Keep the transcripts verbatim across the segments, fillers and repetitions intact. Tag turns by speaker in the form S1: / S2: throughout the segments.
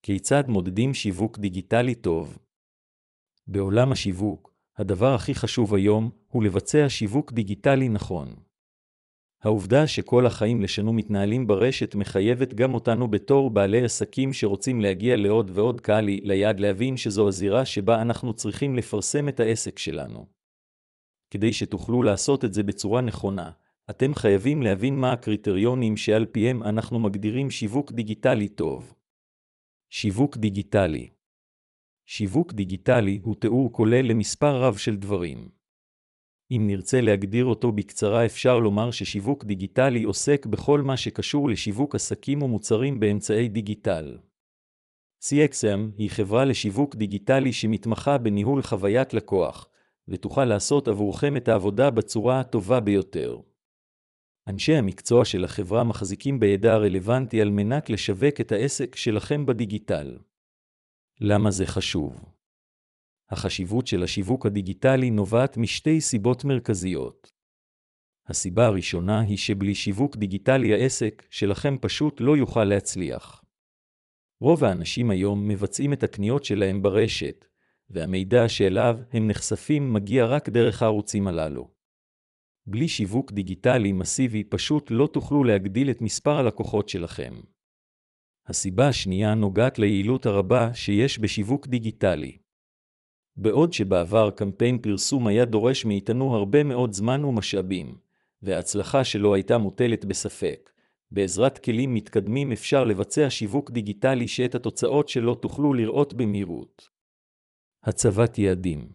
S1: כיצד מודדים שיווק דיגיטלי טוב? בעולם השיווק, הדבר הכי חשוב היום הוא לבצע שיווק דיגיטלי נכון. העובדה שכל החיים לשנו מתנהלים ברשת מחייבת גם אותנו בתור בעלי עסקים שרוצים להגיע לעוד ועוד קהל ליעד להבין שזו הזירה שבה אנחנו צריכים לפרסם את העסק שלנו. כדי שתוכלו לעשות את זה בצורה נכונה, אתם חייבים להבין מה הקריטריונים שעל פיהם אנחנו מגדירים שיווק דיגיטלי טוב. שיווק דיגיטלי. שיווק דיגיטלי הוא תיאור כולל למספר רב של דברים. אם נרצה להגדיר אותו בקצרה, אפשר לומר ששיווק דיגיטלי עוסק בכל מה שקשור לשיווק עסקים ומוצרים באמצעי דיגיטל. סי אקס אם היא חברה לשיווק דיגיטלי שמתמחה בניהול חוויית לקוח, ותוכל לעשות עבורכם את העבודה בצורה הטובה ביותר. אנשי המקצוע של החברה מחזיקים בידע הרלוונטי על מנת לשווק את העסק שלכם בדיגיטל. למה זה חשוב? החשיבות של השיווק הדיגיטלי נובעת משתי סיבות מרכזיות. הסיבה הראשונה היא שבלי שיווק דיגיטלי העסק שלכם פשוט לא יוכל להצליח. רוב האנשים היום מבצעים את הקניות שלהם ברשת, והמידע שאליו הם נחשפים מגיע רק דרך הערוצים הללו. בלי שיווק דיגיטלי מסיבי פשוט לא תוכלו להגדיל את מספר הלקוחות שלכם. הסיבה השנייה נוגעת ליעילות הרבה שיש בשיווק דיגיטלי. בעוד שבעבר קמפיין פרסום היה דורש מאיתנו הרבה מאוד זמן ומשאבים, וההצלחה שלו הייתה מוטלת בספק, בעזרת כלים מתקדמים אפשר לבצע שיווק דיגיטלי שאת התוצאות שלו תוכלו לראות במהירות. הצבת יעדים.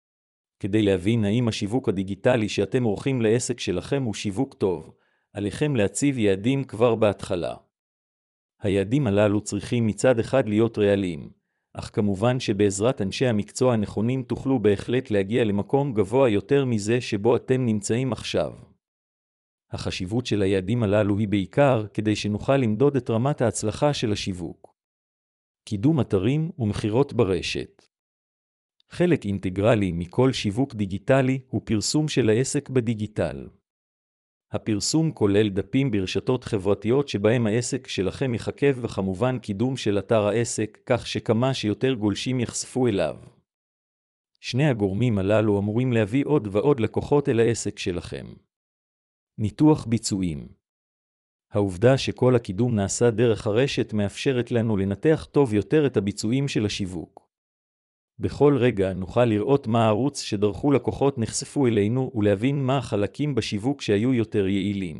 S1: כדי להבין האם השיווק הדיגיטלי שאתם עורכים לעסק שלכם הוא שיווק טוב, עליכם להציב יעדים כבר בהתחלה. היעדים הללו צריכים מצד אחד להיות ריאליים, אך כמובן שבעזרת אנשי המקצוע הנכונים תוכלו בהחלט להגיע למקום גבוה יותר מזה שבו אתם נמצאים עכשיו. החשיבות של היעדים הללו היא בעיקר כדי שנוכל למדוד את רמת ההצלחה של השיווק. קידום אתרים ומחירות ברשת. חלק אינטגרלי מכל שיווק דיגיטלי הוא פרסום של העסק בדיגיטל. הפרסום כולל דפים ברשתות חברתיות שבהם העסק שלכם יחכב וכמובן קידום של אתר העסק כך שכמה שיותר גולשים יחשפו אליו. שני הגורמים הללו אמורים להביא עוד ועוד לקוחות אל העסק שלכם. ניתוח ביצועים. העובדה שכל הקידום נעשה דרך הרשת מאפשרת לנו לנתח טוב יותר את הביצועים של השיווק. בכל רגע נוכל לראות מה הערוץ שדרכו לקוחות נחשפו אלינו ולהבין מה החלקים בשיווק שהיו יותר יעילים.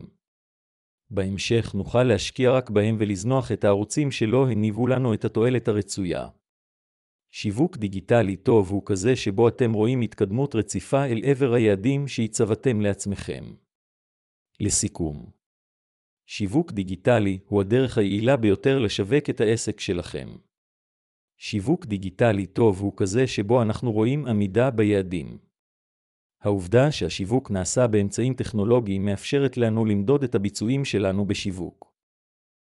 S1: בהמשך נוכל להשקיע רק בהם ולזנוח את הערוצים שלא הניבו לנו את התועלת הרצויה. שיווק דיגיטלי טוב הוא כזה שבו אתם רואים התקדמות רציפה אל עבר היעדים שהצבתם לעצמכם. לסיכום, שיווק דיגיטלי הוא הדרך היעילה ביותר לשווק את העסק שלכם. שיווק דיגיטלי טוב הוא כזה שבו אנחנו רואים עמידה ביעדים. העובדה שהשיווק נעשה באמצעים טכנולוגיים מאפשרת לנו למדוד את הביצועים שלנו בשיווק.